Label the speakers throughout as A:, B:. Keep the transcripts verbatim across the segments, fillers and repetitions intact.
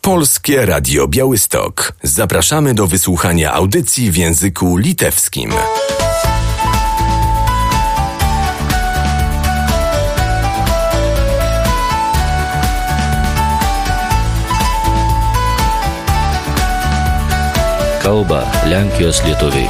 A: Polskie Radio Białystok. Zapraszamy do wysłuchania audycji w języku litewskim.
B: Kalba Lenkijos lietuviai.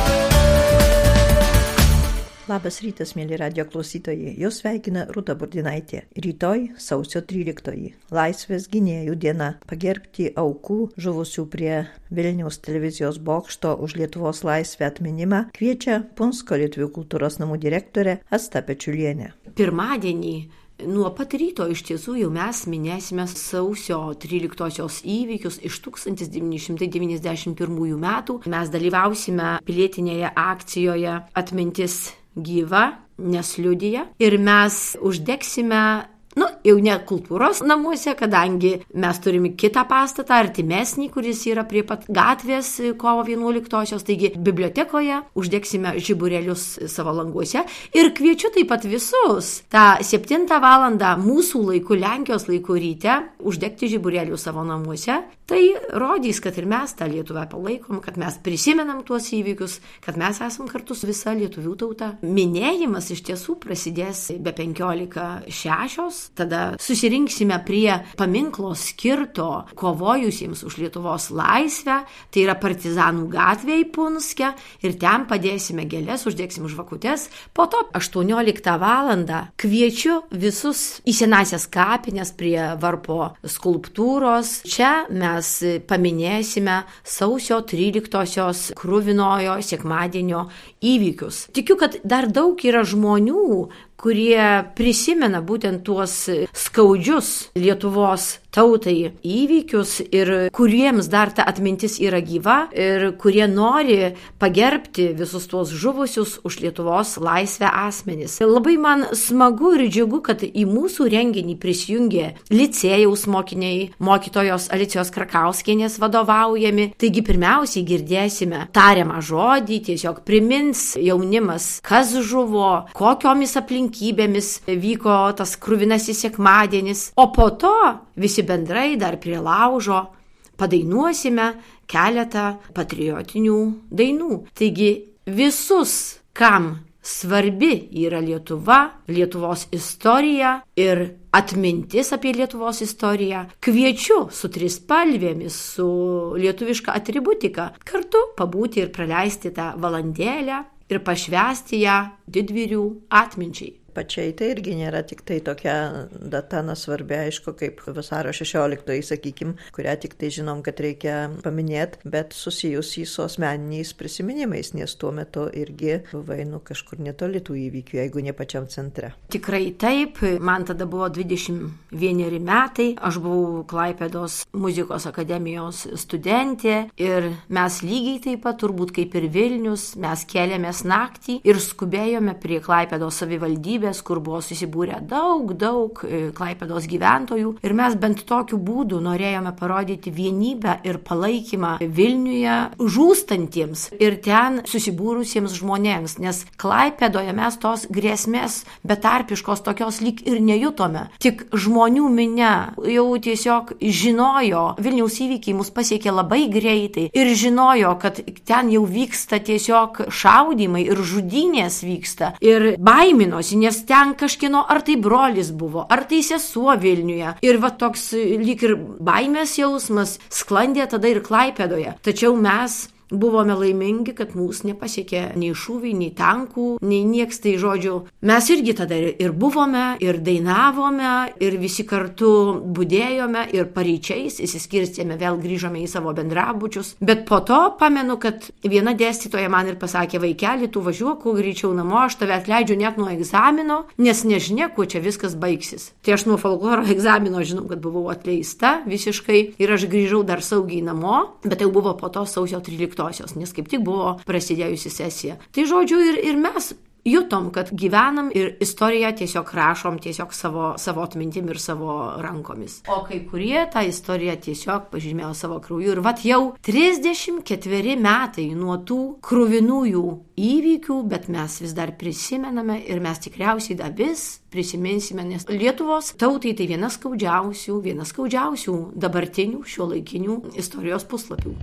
C: Labas rytas, mėly radio klausytojai. Jūs sveikina Rūta Burdinaitė. Rytoj, sausio tryliktoji, Laisvės gynėjų diena. Pagerbti aukų žuvusių prie Vilniaus televizijos bokšto už Lietuvos laisvę atminimą kviečia Punsko lietuvių kultūros namų direktorė Asta Pečiulienė.
D: Pirmadienį nuo pat ryto iš tiesų jau mes minėsime sausio tryliktosios įvykius iš tūkstantis devyni šimtai devyniasdešimt pirmųjų metų. Mes dalyvausime pilietinėje akcijoje Atmintis gyva, nes liudija, ir mes uždegsime, nu, jau ne kultūros namuose, kadangi mes turime kitą pastatą, artimesnį, kuris yra prie pat gatvės kovo vienuoliktosios, taigi bibliotekoje uždegsime žiburėlius savo languose ir kviečiu taip pat visus tą septintą valandą mūsų laiku, Lenkijos laiku ryte, uždegti žiburėlių savo namuose. Tai rodys, kad ir mes tą Lietuvą palaikom, kad mes prisimenam tuos įvykius, kad mes esam kartu su visa lietuvių tauta. Minėjimas iš tiesų prasidės be penkiolika šešios. Tada susirinksime prie paminklo skirto kovojusiems už Lietuvos laisvę, tai yra Partizanų gatvėje Punske, ir ten padėsime gėles, uždėksim žvakutes. Po to aštuonioliktą valandą kviečiu visus į senąsias kapines prie varpo skulptūros. Čia mes paminėsime sausio tryliktosios kruvinojo sekmadienio įvykius. Tikiu, kad dar daug yra žmonių, kurie prisimena būtent tuos skaudžius Lietuvos tautai įvykius ir kuriems dar ta atmintis yra gyva ir kurie nori pagerbti visus tuos žuvusius už Lietuvos laisvę asmenis. Labai man smagu ir džiugu, kad į mūsų renginį prisijungė licėjaus mokiniai, mokytojos Alicijos Krakauskienės vadovaujami. Taigi pirmiausiai girdėsime tariamą žodį, tiesiog primins jaunimas, kas žuvo, kokiomis aplinkybėmis vyko tas kruvinasis sekmadienis, o po to visi bendrai dar prie laužo padainuosime keletą patriotinių dainų. Taigi visus, kam svarbi yra Lietuva, Lietuvos istorija ir atmintis apie Lietuvos istoriją, kviečiu su trispalvėmis, su lietuviška atributika kartu pabūti ir praleisti tą valandėlę ir pašvęsti ją didvyrių atminčiai.
C: Pačiai tai irgi nėra tik tai tokia data nesvarbi, aišku, kaip vasario šešioliktoji, sakykim, kurią tik tai žinom, kad reikia paminėti, bet susijusi su asmeniniais prisiminimais, nes tuo metu irgi buvai nu, kažkur netoli tų įvykių, jeigu ne pačiam centre.
D: Tikrai taip, man tada buvo dvidešimt vieneri metai, aš buvau Klaipėdos muzikos akademijos studentė ir mes lygiai taip pat, turbūt kaip ir Vilnius, mes kėlėmės naktį ir skubėjome prie Klaipėdos savivaldybės, kur buvo susibūrę daug, daug Klaipėdos gyventojų ir mes bent tokiu būdu norėjome parodyti vienybę ir palaikymą Vilniuje žūstantiems ir ten susibūrusiems žmonėms, nes Klaipėdoje mes tos grėsmės betarpiškos tokios lyg ir nejutome. Tik žmonių minia jau tiesiog žinojo, Vilniaus įvykiai mus pasiekė labai greitai ir žinojo, kad ten jau vyksta tiesiog šaudymai ir žudynės vyksta ir baiminosi, nes ten kažkieno ar tai brolis buvo, ar tai sesuo Vilniuje. Ir va toks lyg ir baimės jausmas sklandė tada ir Klaipėdoje. Tačiau mes buvome laimingi, kad mūsų nepasiekė nei šūviai, nei tankų, nei nieks, tai žodžiu. Mes irgi tada ir buvome, ir dainavome, ir visi kartu budėjome, ir paryčiais įsiskirstėme, vėl grįžome į savo bendrabučius. Bet po to pamenu, kad viena dėstytoja man ir pasakė: vaikeli, tu važiuok kuo greičiau namo, aš tave atleidžiu net nuo egzamino, nes nežinia, kuo čia viskas baigsis. Tai aš nuo folkloro egzamino žinau, kad buvau atleista visiškai ir aš grįžau dar saugiai namo, bet tai buvo po to sausio tryliktosios, nes kaip tik buvo prasidėjusi sesija. Tai žodžiu, ir, ir mes jutom, kad gyvenam ir istoriją tiesiog rašom tiesiog savo, savo atmintim ir savo rankomis. O kai kurie tą istoriją tiesiog pažymėjo savo krauju. Ir vat jau trisdešimt ketveri metai nuo tų kruvinųjų įvykių, bet mes vis dar prisimename ir mes tikriausiai dar vis prisiminsime, nes Lietuvos tautai tai viena skaudžiausių, viena skaudžiausių dabartinių šiuolaikinių istorijos puslapių.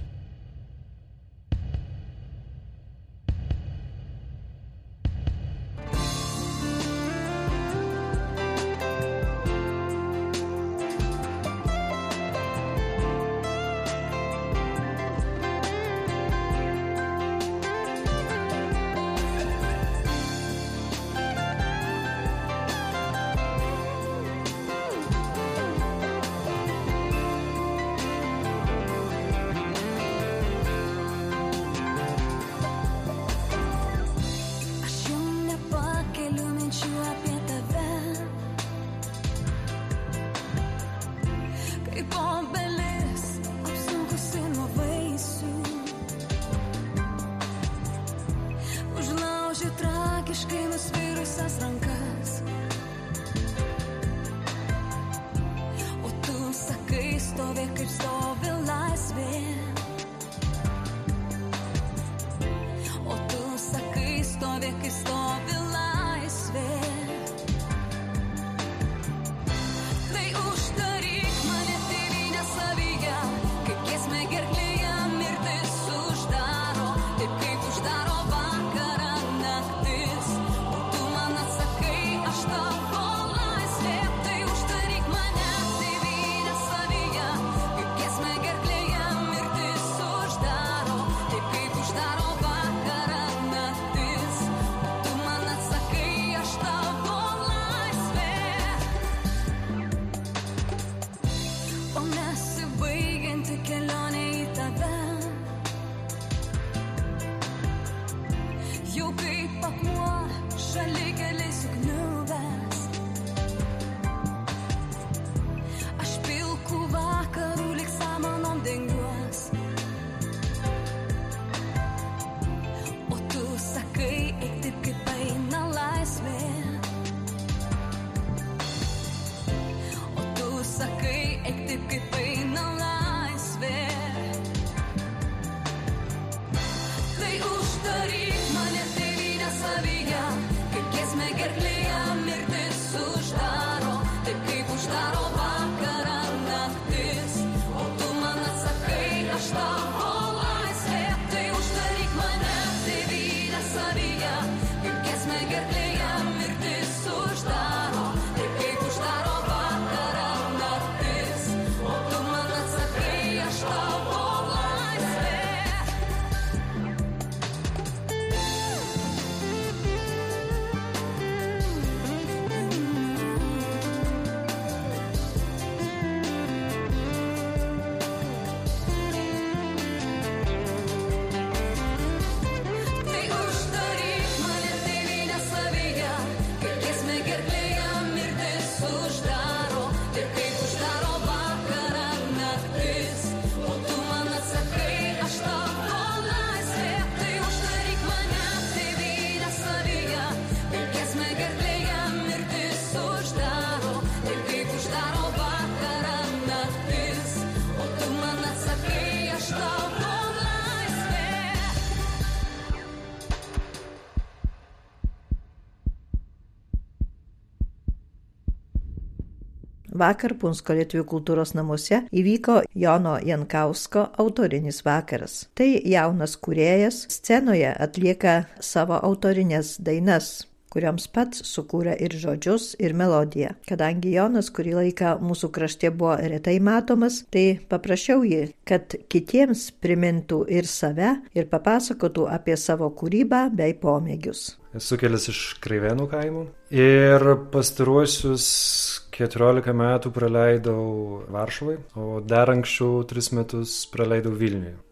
C: Vakar Punsko lietuvių kultūros namuose įvyko Jono Jankausko autorinis vakaras. Tai jaunas kūrėjas scenoje atlieka savo autorinės dainas, kurioms pats sukūrė ir žodžius, ir melodiją. Kadangi Jonas kurį laiką mūsų krašte buvo retai matomas, tai paprašiau jį, kad kitiems primintų ir save, ir papasakotų apie savo kūrybą bei pomėgius.
E: Esu kilęs iš Kreivėnų kaimų ir pastaruosius keturiolika metų praleidau Varšuvai, o dar anksčiau tris metus praleidau Vilniuje.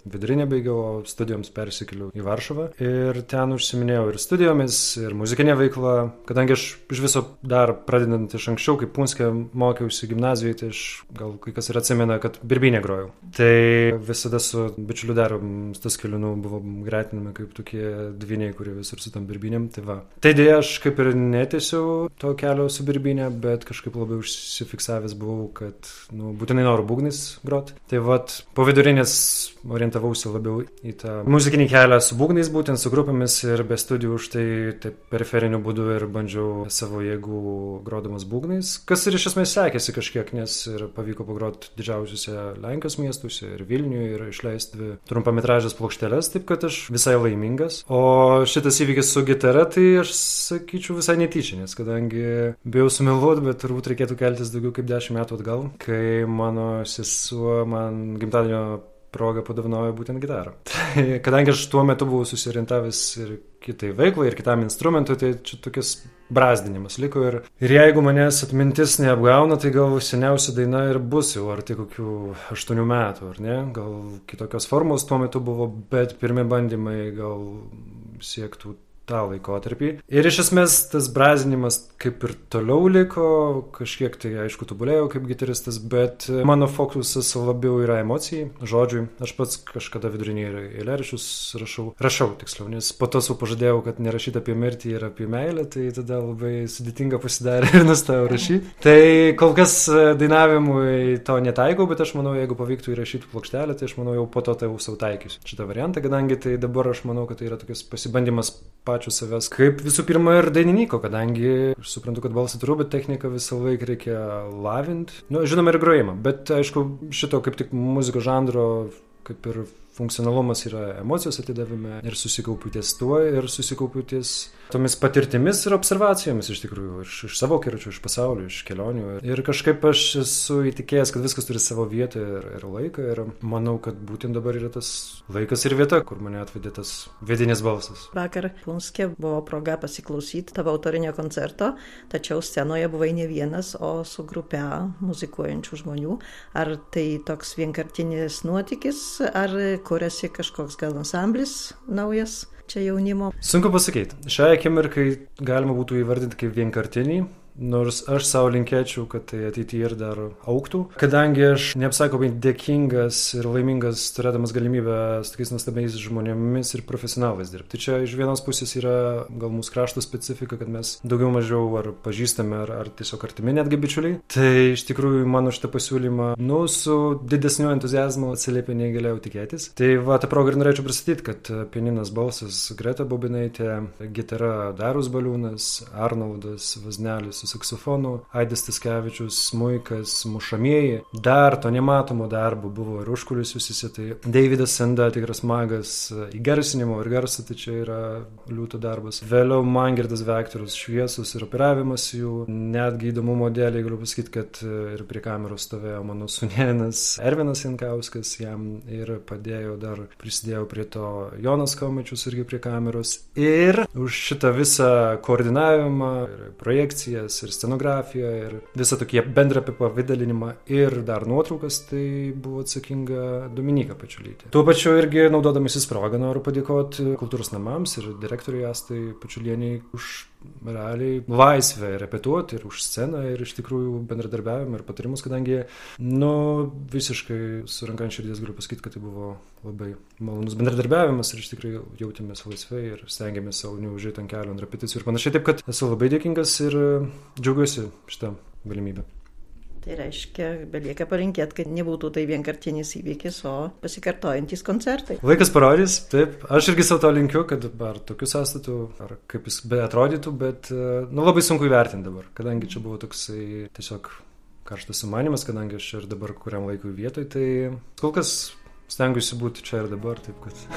E: vidurinę baigiau, o studijoms persikėliau į Varšuvą. Ir ten užsiminėjau ir studijomis, ir muzikinė veikla, kadangi aš iš viso dar pradedant iš anksčiau, kaip Punske mokiausi gimnazijoje, tai aš gal kai kas ir atsimena, kad birbynę grojau. Tai visada su bičiuliu dar Staskeliūnu buvo gretinami kaip tokie dvyniai, kurie visur su tam birbynėm. Tai va. Tai dėja, aš kaip ir netęsiau to kelio su birbynė, bet kažkaip labai užsifiksavęs buvau, kad nu, būtinai noriu būgnais grot. Tai vat, po vidurinės orientavausi labiau į tą muzikinį kelią su būgnais, būtent su grupėmis ir be studijų, už tai taip periferiniu būdu ir bandžiau savo jėgų grodamas būgnais, kas ir iš esmės sekėsi kažkiek, nes ir pavyko pagroti didžiausiuose Lenkijos miestuose ir Vilniuje ir išleisti dvi trumpametražės plokšteles, taip kad aš visai laimingas. O šitas įvykis su gitara, tai aš sakyčiau visai netyčinis, kadangi bijau sumeluoti, bet turbūt reikėtų keltis daugiau kaip dešimt metų atgal, kai mano sesuo man gimtadienio proga padovanojo būtent gitarą. Tai, kadangi aš tuo metu buvau susiorientavęs ir kitai veiklai, ir kitam instrumentui, tai čia tokias brazdinimas liko. Ir, ir jeigu manęs atmintis neapgauna, tai gal seniausia daina ir bus jau arti kokių aštuonių metų, ar ne? Gal kitokios formos tuo metu buvo, bet pirmi bandymai gal siektų tą laikotarpį. Ir iš esmės tas brazdinimas kaip ir toliau liko, kažkiek tai aišku tobulėjau kaip gitaristas, bet mano fokusas labiau yra emocijai, žodžiui. Aš pats kažkada vidurinį eilėraščius rašau, rašau tiksliau, nes po to sau pažadėjau, kad nerašyti apie mirtį ir apie meilę, tai tada labai sudėtinga pasidarė ir nustojau rašyti. Tai kol kas dainavimui to netaikau, bet aš manau, jeigu pavyktų įrašyti plokštelę, tai aš manau jau po to tai jau sau taikysiu šitą variantą, kadangi tai dabar aš manau, kad tai yra tokias pasibandymas pačių savęs, kaip visų pirma ir dainininko, kadangi aš suprantu, kad balsą turiu, bet techniką visą laiką reikia lavinti. Nu, žinoma ir grojimą, bet aišku, šito kaip tik muzikos žanro, kaip ir funkcionalumas yra emocijos atidavime ir susikaupiu ties tuo ir susikaupiu ties tomis patirtimis ir observacijomis iš tikrųjų, iš, iš savo kiračių, iš pasaulio, iš kelionių. Ir kažkaip aš esu įtikėjęs, kad viskas turi savo vietą ir, ir laiką ir manau, kad būtent dabar yra tas laikas ir vieta, kur mane atvedė tas vidinis balsas.
C: Vakar Punske buvo proga pasiklausyti tavo autorinio koncerto, tačiau scenoje buvai ne vienas, o su grupe muzikuojančių žmonių. Ar tai toks vienkartinis nuotykis, ar kuriasi kažkoks gal ansamblis naujas čia jaunimo?
E: Sunku pasakyti. Šią akimirkai galima būtų įvardinti kaip vienkartinį, nors aš savo linkėčiau, kad tai ateityje ir dar augtų. Kadangi aš neapsakomai dėkingas ir laimingas turėdamas galimybę su tokiais nuostabiais žmonėmis ir profesionalais dirbti. Tai čia iš vienos pusės yra gal mūsų krašto specifika, kad mes daugiau mažiau ar pažįstame, ar, ar tiesiog artimi netgi bičiuliai. Tai iš tikrųjų mano šitą pasiūlymą, nu, su didesniu entuziazmu atsiliepė nei galėjau tikėtis. Tai va, tą progą ir norėčiau pristatyti, kad pianinas balsas Greta Bobinaitė, gitara Darius Baliūnas, Arnoldas Vaznelis saksofonu, Aidas Taskevičius, smuikas, mušamieji. Dar to nematomo darbo buvo ir užkulisiuose, tai Deividas Senda, tikras magas įgarsinimo ir garso, tai čia yra liūto darbas. Vėliau Mangirdas Vektorius, šviesus ir operavimas jų. Netgi įdomumo dėlei galiu pasakyti, kad ir prie kameros stovėjo mano sūnėnas Ervinas Jankauskas, jam ir padėjo, dar prisidėjau prie to Jonas Kaumečius irgi prie kameros. Ir už šitą visą koordinavimą ir projekcijas ir scenografiją ir visą tokį bendrą apipavidalinimą ir dar nuotraukas, tai buvo atsakinga Dominyka Pačiulytė. Tuo pačiu irgi naudodamasis progą noriu padėkoti kultūros namams ir direktoriui Astai Pačiulieniai už realiai laisvę repetuoti ir už sceną ir iš tikrųjų bendradarbiavimą ir patarimus, kadangi nu visiškai su ranka ant širdies galiu pasakyti, kad tai buvo labai malonus bendradarbiavimas ir iš tikrųjų jautėmės laisvai ir stengiamės savo neužėti ant kelio ant repeticijų ir panašiai, taip kad esu labai dėkingas ir džiaugiuosi šitą galimybę.
C: Tai reiškia, belieka palinkėti, kad nebūtų tai vienkartinis įvykis, o pasikartojantis koncertai.
E: Laikas parodys, taip. Aš irgi savo to linkiu, kad ar tokiu sąstatu, ar kaip jis be atrodytų, bet nu, labai sunku įvertinti dabar, kadangi čia buvo toksai tiesiog karštas sumanimas, kadangi aš ir dabar kuriam laikui vietoj, tai kol kas stengiuosi būti čia ir dabar, taip kad...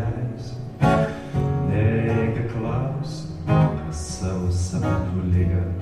F: Savo sapnų lyga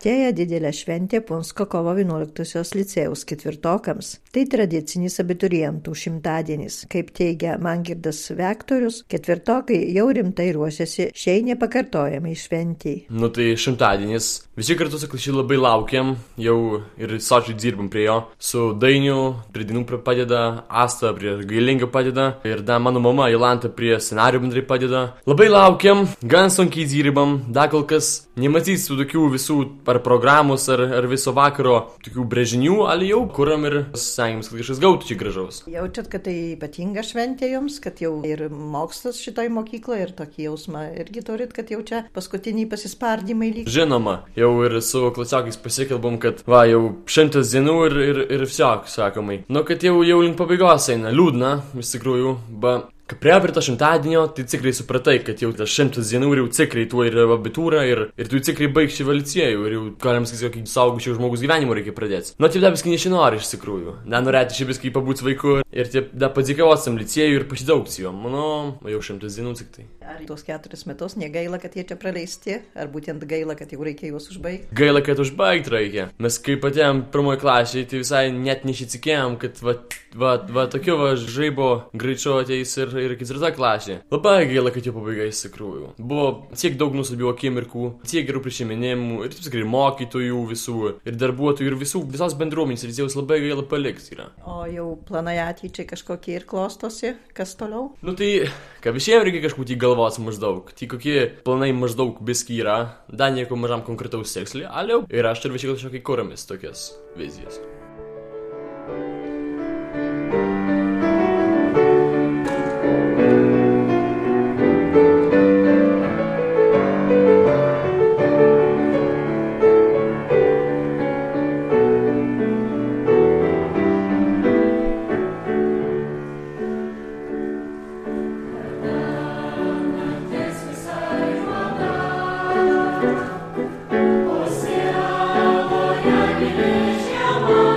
C: Artėja didelė šventė Punsko kovo vienuoliktosios licėjaus ketvirtokams. Tai tradicinis abiturientų šimtadienis. Kaip teigia Mangirdas Vektorius, ketvirtokai jau rimtai ruošiasi šiai nepakartojamai šventijai.
F: Nu tai šimtadienis. Visi kartu su Klašy labai laukiam, jau ir sočiai dirbam prie jo. Su Dainiu prie dainų padeda, Asta prie Gailingio padeda ir da mano mama Jolanta prie scenarijų bendrai padeda. Labai laukiam, gan sunkiai dirbam, da kol kas nematys tų tokių visų ar programus, ar, ar viso vakaro tokių brežinių, ali jau kuram ir stengiamės, kad kažkas gautų čia gražaus.
C: Jaučiat, kad tai ypatinga šventė jums, kad jau ir mokslas šitoj mokykloje ir tokį jausmą irgi turit, kad jau čia paskutiniai pasispardymai lyg.
F: Žinoma, jau ir su klasiokais pasikalbam, kad va, jau šimtas dienų ir, ir, ir visiok, sakomai. Nu, kad jau, jau link pabaigos eina, liūdna, iš tikrųjų, ba... Kai prie prie to šimtadienio, tai tikrai supratai, kad jau tas šimtas dienų ir jau tikrai tuo ir abitūra ir, ir tu tikrai baigši licėjų ir jau galim sakyti, kokį saugusių žmogus gyvenimo reikia pradėti. Nu, taip da viskai nežinori iš tikrųjų. Da norėti šį viskai pabūti vaiku ir taip da padėkavosim licėjų ir pasidaugti juom. Manau, jau šimtas dienų tik tai.
C: Ar tos keturis metus negaila, kad jie čia praleisti, ar būtent gaila, kad jau reikia juos užbaigti?
F: Gaila, kad užbaigti reikia. Mes kai patėjom pirmoji klasėje, tai visai net nešitsikėjom, kad va, va, va tokio va žaibo greičiau ateis ir ir ketvirta klasė. Labai gaila, kad jau pabaiga iš tikrųjų. Buvo tiek daug nuostabių akimirkų, tiek gerų prisiminimų ir taip tikrai mokytojų visų ir darbuotojų ir visų, visos bendruomenės licėjaus labai gaila palikti yra.
C: O jau planai ateičiai kažkokie ir klostosi, kas toliau?
F: Nu tai, ką visiems reikia kažkų tik galvos maždaug. Tai kokie planai maždaug biski yra, dar nieko mažam konkretaus sekslį, aliau. Ir aš turiu visi kažkokiai kūromis tokias vizijas.
G: Osiela moja, nie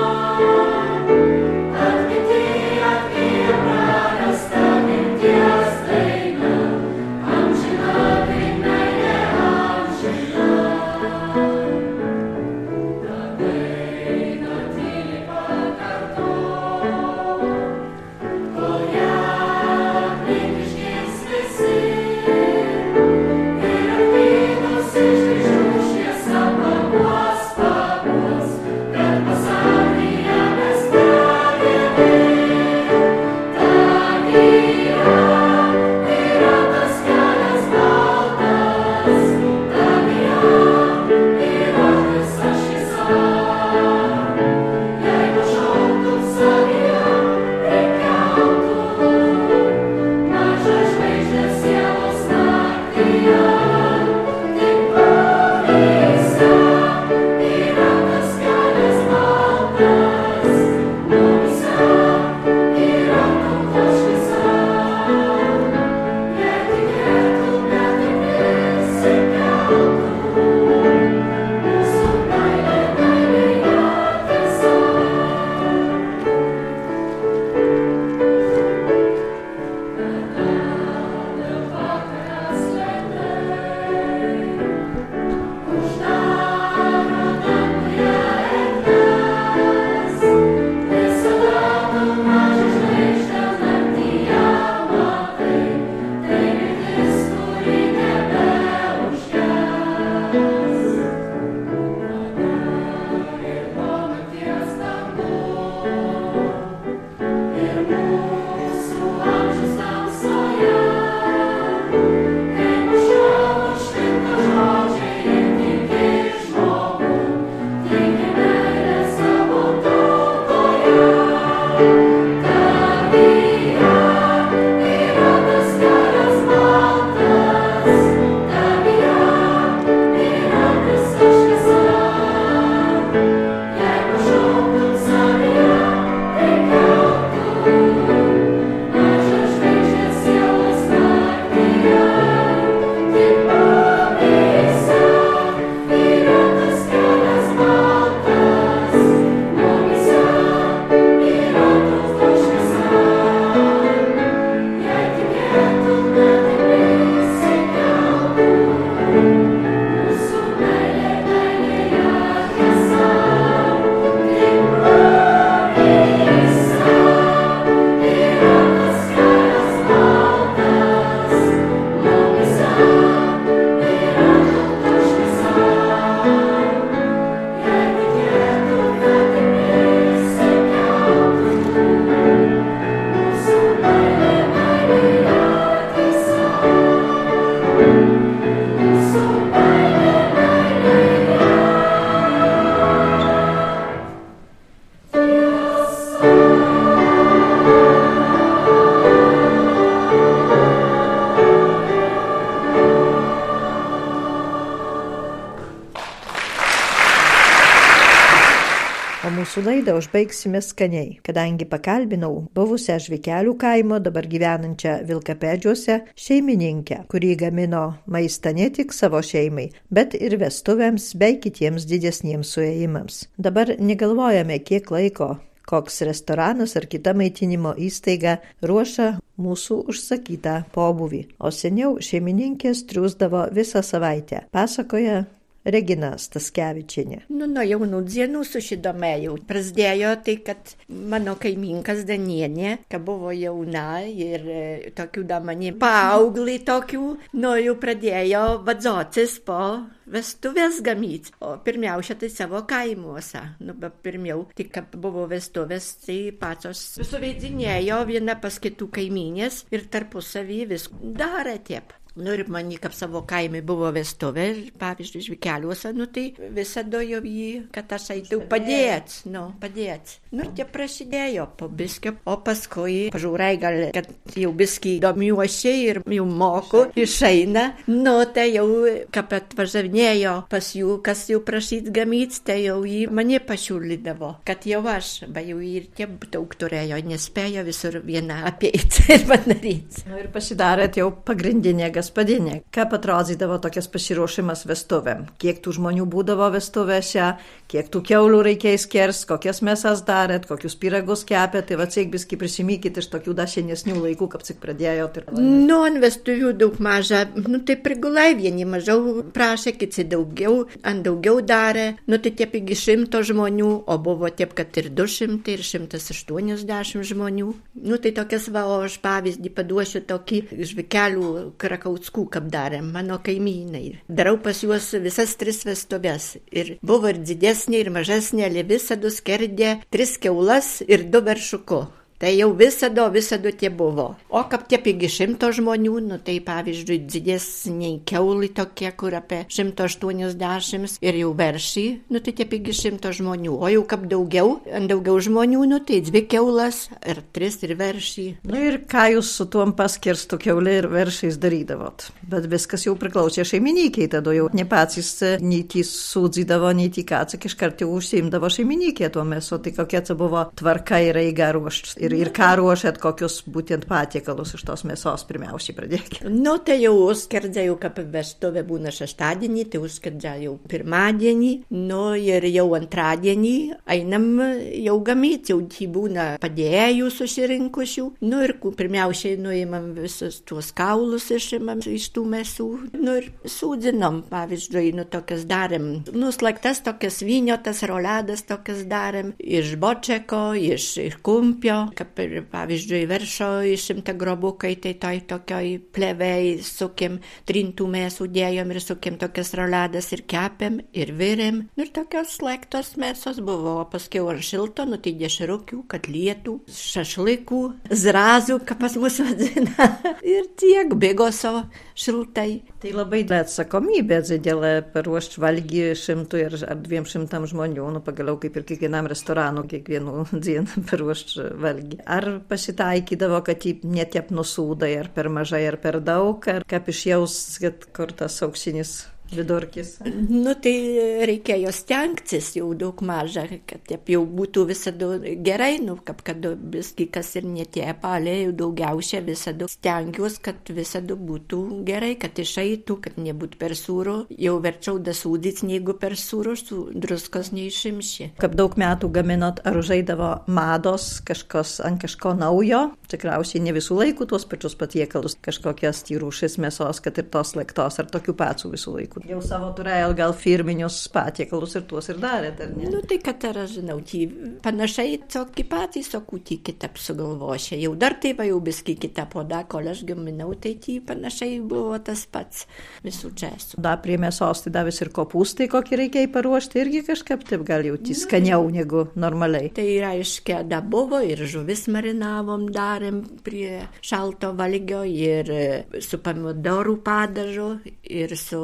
C: Mūsų laidą užbaigsime skaniai, kadangi pakalbinau buvusią Žvikelių kaimo, dabar gyvenančią Vilkapėdžiuose šeimininkę, kuri gamino maistą ne tik savo šeimai, bet ir vestuvėms bei kitiems didesniems suėjimams. Dabar negalvojame, kiek laiko koks restoranas ar kita maitinimo įstaiga ruošia mūsų užsakytą pobūvį. O seniau šeimininkės triūsdavo visą savaitę, pasakoja Regina Staskevičienė.
G: Nu, nuo jaunų dienų susidomėjau. Prasidėjo tai, kad mano kaimynkas Danienė, kad buvo jauna ir tokių damanį paauglį tokių, nu, jau pradėjo vadzotis po vestuvės gamyti. O pirmiausia, tai savo kaimuose. Nu, bet pirmiau, tik kad buvo vestuvės, tai pačios suveidinėjo viena pas kitų kaimynės ir tarpusavį vis darė tiep. Nu ir man, kaip savo kaimai buvo vestuvė, pavyzdžiui, Žvikeliuose, nu tai visada jau jį, kad aš eitų padėt, nu, padėt. Nu ir tie prasidėjo po biskio, o paskui pažiūrai gal, kad jau biskį domiuosi ir jau moku, išeina, nu tai jau, kaip atvažiavinėjo pas jų, kas jau prašyt gamyti, tai jau jį mane pasiūlydavo, kad jau aš, ba jau ir tie daug turėjo, nespėjo visur vieną apeiti ir padaryti.
C: Nu ir pasidarėt jau pagrindinė gaspadinė. Kaip atrodydavo tokias pasiruošimas vestuvėm? Kiek tų žmonių būdavo vestuvėse, kiek tų kiaulių reikėjo skers, kokias mesas darėt, kokius pyragus kepėt, tai va ciek biskį prisimykit iš tokių dar senesnių laikų, kaip cik pradėjot. Ir...
G: Nu, ant vestuvių daug maža, nu tai prigulai, vieni mažiau prašė, kiti daugiau, ant daugiau darė, nu tai tiep iki šimto žmonių, o buvo tiep, kad ir du šimtai, ir šimtas aštuoniasdešimt žmonių. Nu tai tokias va, o aš pavyzdį paduosiu tokį Žvikelių Krakauskų, kaip darėm, mano kaimynai. Darau pas juos visas tris vestuvės. Ir buvo ir didesnė, ir mažesnė, ali visada skerdė tris kiaulas ir du veršuku. Tai jau visada, visada tie buvo. O kaip tie iki šimto žmonių, nu tai pavyzdžiui, didesniai kiaulai tokie, kur apie šimto aštuoniasdešimt ir jau veršį, nu tai tie iki šimto žmonių. O jau kaip daugiau, ant daugiau žmonių, nu tai dvi kiaulas, ir tris, ir veršį.
C: Nu ir ką jūs su tuom paskirstu kiaulė ir veršiais darydavot? Bet viskas jau priklausė šeiminykiai, tada jau ne patys nei tį sūdzydavo, nei tį ką, tik iškart jau užsiimdavo šeiminikė tuo mesu, tai kokia tai buvo tvarka ir eiga ruošt. Ir, ir ką ruošėt, kokius būtent patiekalus iš tos mėsos pirmiausiai pradėkite?
G: Nu, tai jau užskerdžia, jau kaip vestuvė būna šeštadienį, tai užskerdžia jau pirmadienį, nu ir jau antradienį einam jau gamyti, jau tai būna padėjėjų susirinkusių, nu ir pirmiausiai nuimam visus tuos kaulus išimam iš tų mėsų, nu ir sūdzinom, pavyzdžiui, nu tokias darėm, nu slaktas tokias vyniotas, roledas tokias darėm, iš bočeko, iš, iš kumpio, kaip ir, pavyzdžiui, veršo išimta grobukai, tai toj tokioj plevei sukim, trintų mėsų dėjom ir sukim tokias roledas ir kepėm ir virėm. Ir tokios slėgtos mėsos buvo, o paskui ant šilto, nu tai dešerukių, katlietų, šašlikų, zrazų, kaip pas mus vadina, ir tiek bėgoso šiltai.
C: Tai labai atsakomybė dėlė paruošti valgį šimtų ir ar dviem šimtam žmonių, nu pagaliau kaip ir kiekvienam restoranu, kiekvienų dieną paruošti valgį. Ar pasitaikydavo, kad jį netiep nusūdai, ar per mažai, ar per daug, ar kaip išjaus, kad kur tas auksinis vidurkis?
G: Nu, tai reikėjo stengtis jau daug maža, kad taip jau būtų visada gerai, nu, kaip kad biski kas ir netiepa, ale jau daugiausia visada stengiuos, kad visada būtų gerai, kad išeitų, kad nebūtų per sūro, jau verčiau dasūdyti, negu per sūro, su druskos neišimši.
C: Kaip daug metų gaminot, ar užeidavo mados, kažkos ant kažko naujo, tikriausiai ne visų laikų tuos pačius patiekalus, kažkokias rūšis mėsos, kad ir tos lektos, ar tokių pačių visų laikų. Jau savo turėjo gal firminius patiekalus ir tuos ir darėt, ar ne?
G: Nu, tai kad ar aš žinau, tai panašiai tokį patį sokutį kitap sugalvošė. Jau dar taip jau biskį kitą podą, kol aš gaminau, tai tai panašiai buvo tas pats visų česų.
C: Da prie mėsos, tai davės ir kopūstai, kokį reikia paruošti, irgi kažkaip taip gal jau skaniau negu normaliai.
G: Tai reiškia, da buvo ir žuvis marinavom, darėm prie šalto valgio ir su pomidorų padažu ir su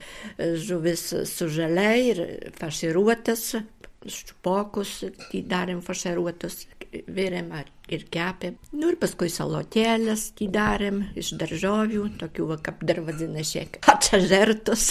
G: žuvis su žalia ir faširuotas, štupokus, tai darėm faširuotus, virėm ar ir kepė. Nu ir paskui salotėlės įdarėm iš daržovių, tokių, va, kaip dar vadina šiek, atšažertus.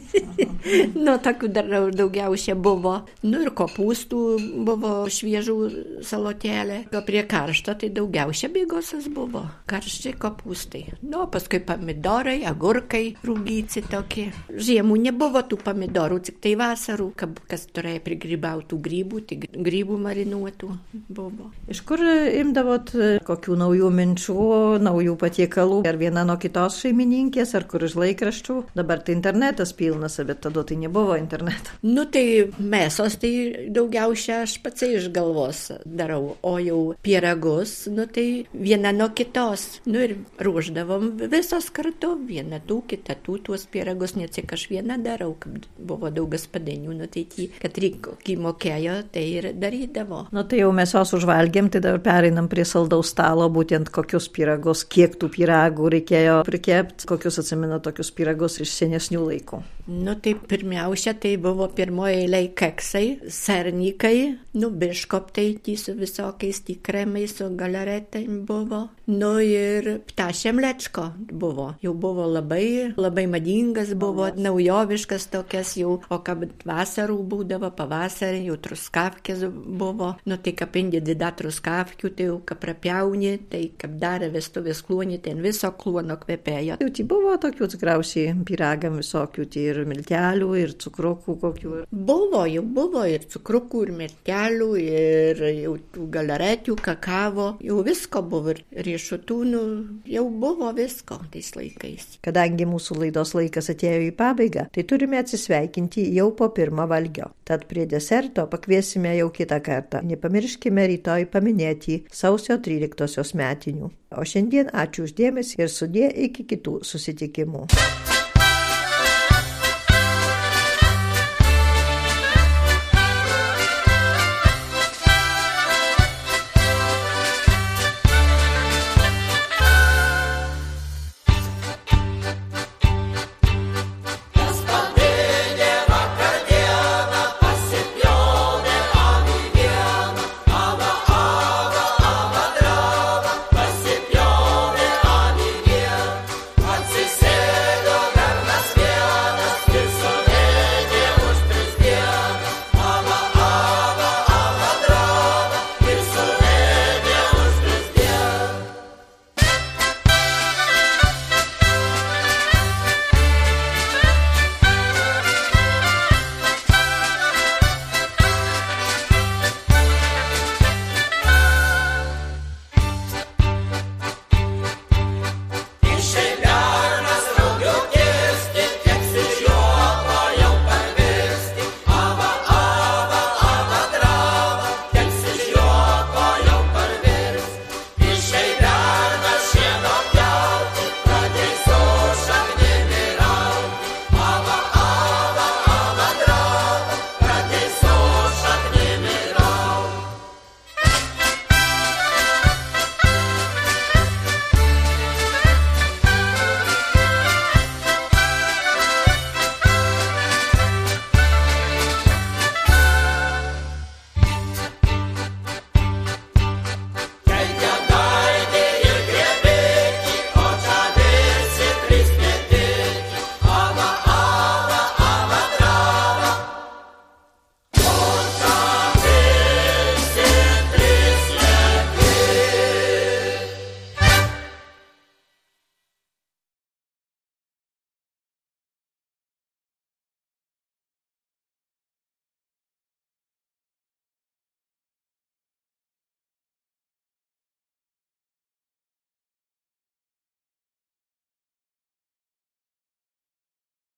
G: Nu, tokių dar daugiausia buvo. Nu ir kopūstų buvo šviežų salotėlė. O prie karšto tai daugiausia bėgosas buvo. Karščiai kopūstai. Nu, paskui pomidorai, agurkai, rūgyci tokie. Žiemų nebuvo tų pomidorų, tik tai vasarų, kas turėjo prigrybautų grybų, tik grybų marinuotų buvo.
C: Iš kur imdavot kokių naujų minčių, naujų patiekalų? Ar viena nuo kitos šeimininkės, ar kur iš laikraščių? Dabar tai internetas pilnas, bet tada tai nebuvo interneto.
G: Nu tai mėsos, tai daugiausia aš pats iš galvos darau, o jau pyragus, nu tai viena nuo kitos. Nu ir ruoždavom visos kartu, viena tų, kita tų, tuos pyragus, ne tik aš viena darau, kad buvo daugas padenių, nu tai tį, kad reikia mokėjo, tai ir darydavo.
C: Nu tai jau mes jos užvalgėm, tai dabar pereinam prie saldaus stalo, būtent kokius pyragus, kiek tų pyragų reikėjo prikepti, kokius atsimena tokius pyragus iš senesnių laikų.
G: Nu tai pirmiausia, tai buvo pirmoje eilėje keksai, sernikai, nu biškoptai, tį su visokiais tį kremais, su galaretai buvo. Nu ir ptašė mlečko buvo. Jau buvo labai, labai madingas, buvo naujoviškas tokias jau, o kad vasarų būdavo, pavasarį jau truskavkės buvo. Nu tai kaip indėdida truskavkių, tai jau kaip prapjauni, tai kaip darė vestuvės kluonį, ten viso kluono kvepėjo.
C: Jau tai buvo tokių tikriausiai pyragam visokių, tai ir miltelių, ir cukrukų kokių.
G: Buvo, jau buvo ir cukrukų, ir miltelių, ir jau tų galaretių, kakavo, jau visko buvo, ir riešutūnų, jau buvo visko tais laikais.
C: Kadangi mūsų laidos laikas atėjo į pabaigą, tai turime atsisveikinti jau po pirmo valgio. Tad prie deserto pakviesime jau kitą kartą. Nepamirškime rytoj paminėti sausio tryliktosios metinių. O šiandien ačiū uždėmesį ir sudie iki kitų susitikimų.